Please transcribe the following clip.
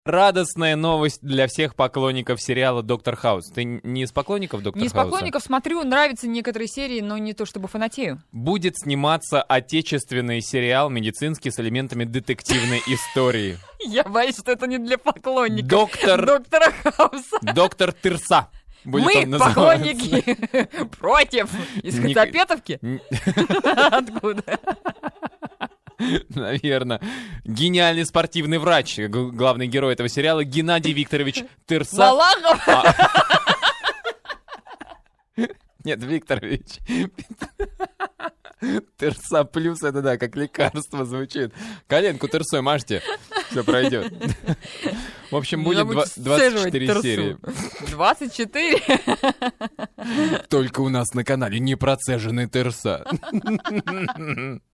Радостная новость для всех поклонников сериала «Доктор Хаус». Ты не из поклонников «Доктора Хауса»? Не из поклонников, смотрю, нравятся некоторые серии, но не то чтобы фанатею. Будет сниматься отечественный сериал медицинский с элементами детективной истории. Я боюсь, что это не для поклонников Доктора Хауса. Доктор Тырса. Мы, поклонники, против. Из Хацапетовки? Откуда? Наверное. Гениальный спортивный врач, главный герой этого сериала, Геннадий Викторович Тырса. Малахов? Нет, Викторович. Тырса плюс, это да, как лекарство звучит. Коленку тырсой мажьте, все пройдет. В общем, будет 24 серии. 24? Только у нас на канале не процеженный тырса.